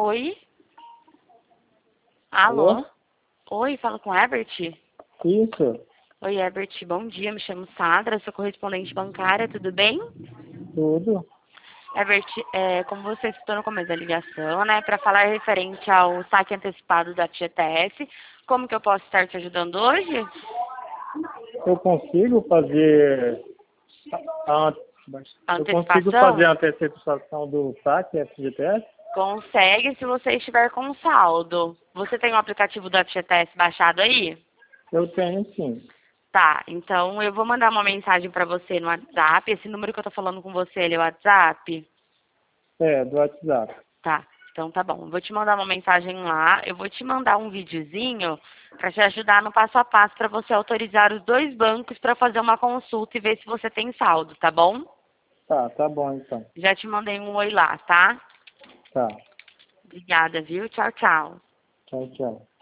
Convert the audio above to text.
Oi? Alô? Alô? Oi, falo com Herbert? Isso, Oi, Herbert, bom dia, me chamo Sandra, sou correspondente bancária, tudo bem? tudo. Herbert, como você citou no começo da ligação, né, para falar referente ao saque antecipado da FGTS, como que eu posso estar te ajudando hoje? Eu consigo fazer a, A eu consigo fazer antecipação? a antecipação do saque FGTS? Consegue se você estiver com saldo. Você tem o aplicativo do FGTS baixado aí? Eu tenho sim. Tá, então eu vou mandar uma mensagem para você no WhatsApp. Esse número que eu tô falando com você, ele é o WhatsApp? É, do WhatsApp. Tá, então tá bom. Eu vou te mandar uma mensagem lá. Eu vou te mandar um videozinho para te ajudar no passo a passo para você autorizar os dois bancos para fazer uma consulta e ver se você tem saldo, tá bom? Tá bom então. Já te mandei um oi lá, tá? Tá. Obrigada, viu? Tchau, tchau. Tchau, tchau.